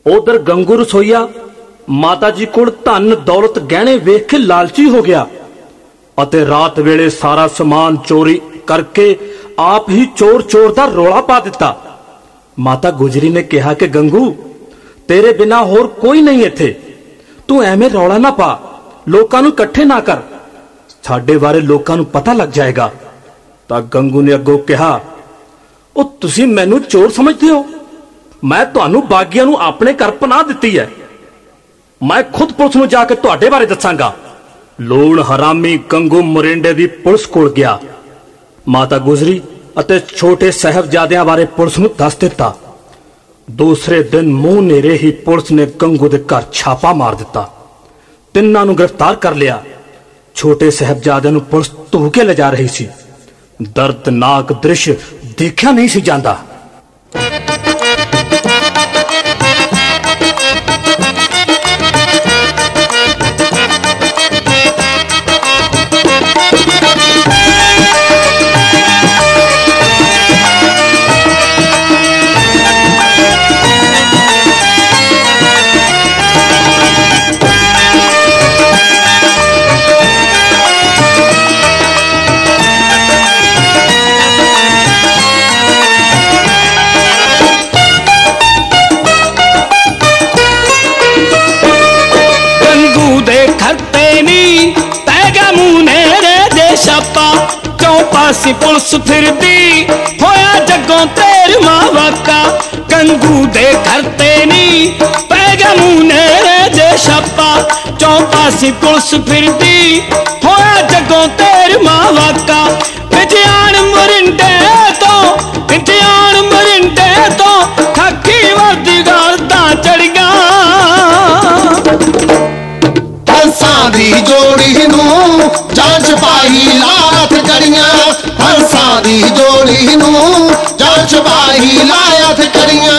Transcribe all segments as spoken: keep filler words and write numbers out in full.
उधर गंगू रसोईया माता जी कोल धन दौलत गहने वेख के लालची हो गया अते रात वेले सारा समान चोरी करके आप ही चोर चोर दा रौला पा दिता। माता गुजरी ने कहा कि गंगू तेरे बिना होर कोई नहीं इत्थे, तू एवें रौला ना पा, लोकां नूं इकट्ठे ना कर, साडे बारे लोकां नूं पता लग जाएगा। तां गंगू ने अगों कहा, ओ तुसीं मैनूं चोर समझदे हो? मैं तुहानूं बागियां नूं अपने घर पनाह दित्ती है, मैं खुद पुलिस नूं जाके तुहाडे बारे दसांगा। लूण हरामी गंगू मोरिंडे दी पुलिस कोल गया। माता गुजरी अते छोटे साहबजादियां बारे पुलिस नूं दस दिता। दूसरे दिन मुंह नेरे ही पुलिस ने गंगू दे घर छापा मार दिता, तिन्नां नूं गिरफ्तार कर लिया। छोटे साहबजादियां नूं पुलिस धो के ले जा रही सी। दर्दनाक दृश्य देखा नहीं सी जांदा। पासी पुलिस फिरदी होया जगों तेर मावाका। गंगू दे घर ते नी पै गया मुने दे छापा, चौपासी पुलिस फिरदी होया जगों तेर मावाका। विजयान मोरिंडे तो विजयान मोरिंडे तो खाकी वर्दी गालता चढ़िया। हंसां दी जोड़ी नूं जान सिपाही लात करियां, हंसां दी जोड़ी नूं जान सिपाही लात करियां।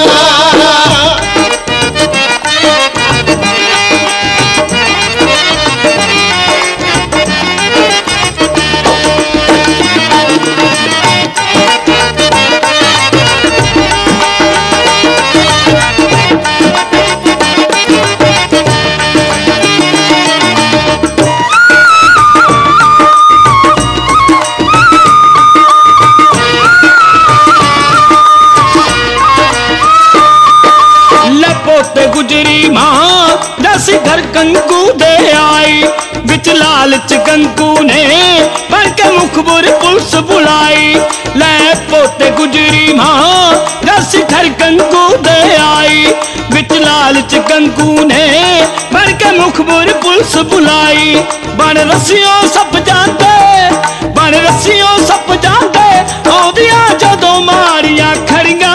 गुजरी मां दस घर गंगू दे आई, बिच लालच गंगू ने भर के मुखबुर पुलिस बुलाई। लै पोते गुजरी मां दस घर गंगू दे आई, बिच लालच गंगू ने भर के मुखबुर पुलिस बुलाई। बन रस्सियों सप जाते बन रस्सियों सप जाते औदियां जदों मारियां खड़ियां।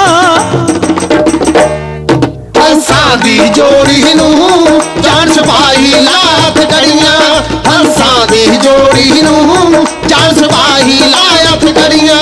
हंसां दी जोड़ी नूं जान सिपाही लात करियां, हंसां दी जोड़ी नूं जान सिपाही लात करियां।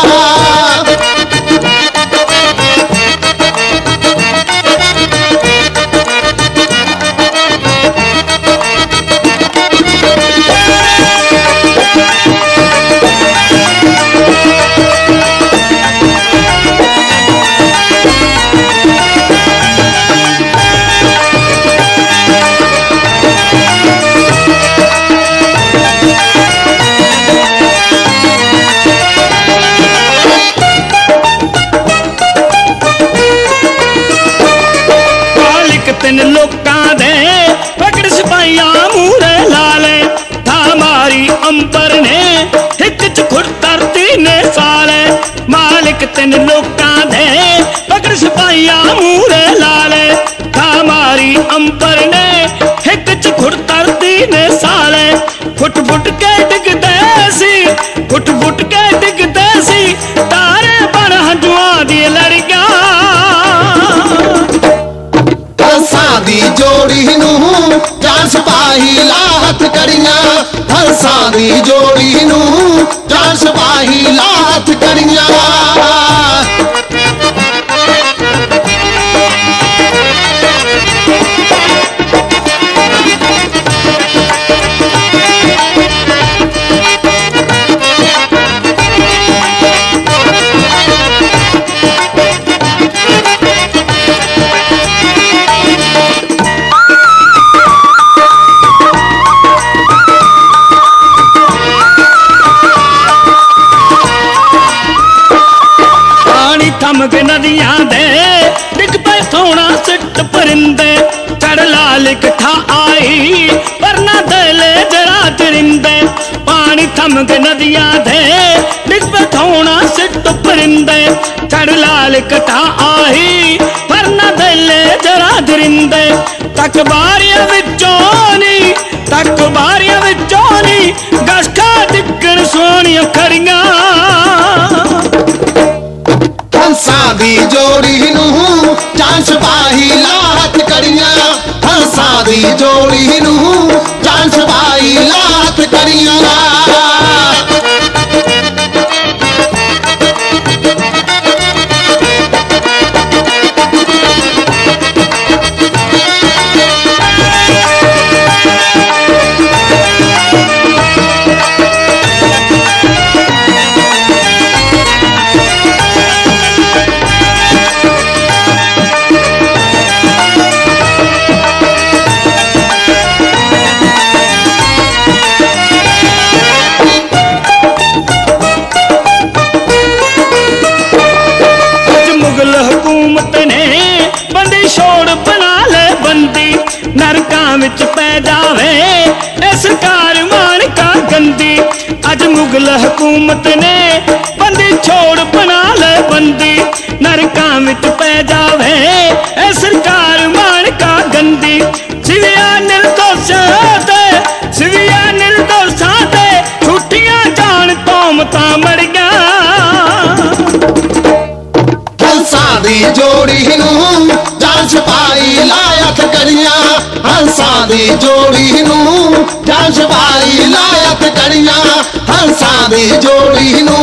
तीन लोकां दे पकड़ सिपाहियां मूरे लाले, था मारी अंबर ने हिक च खुर धरती ने साले। मालिक तीन लोकां दे पकड़ सिपाहियां मूरे लाले, था मारी अंबर ने हिक च खुर धरती ने साले। फुट फुट के डिगदे सी फुट फुट के डिगदे सी तारे बन हंजुआं दी लड़ियां। हंसां दी जोड़ी नूं जान सिपाही लात करियां, हंसां दी जोड़ी नूं जान सिपाही लात करियां। कथा आई पर ना दले जरा दरिंदे पानी थम के नदियां दे डिग बथौना सिट परिंदे चढ़ लाल कथा आई पर ना दले जरा दरिंदे तक बारियां विचों नी तक बारियां विचों नी गसका दिक्कन सोनियां खड़ियां हंसां दी जोड़ी नूं जान सिपाही लाहत कड़ियां हंसां दी जोड़ी नूं जान सिपाही लाहत कड़ियां विच पै जावे ए सरकार मानका गंदी अज मुगल हुकूमत ने बंदी छोड़ बना ले बंदी नरकां विच पै जावे ए सरकार मानका गंदी सिविया निर्दोषां ते सिविया निर्दोषां ते छुट्टियां जान कौमतां मड़ियां हंसां दी जोड़ी नूं जान सिपाही लायक करियां हंसां दी जोड़ी नूं जान सिपाही लायक कड़ियां हंसां दी जोड़ी नूं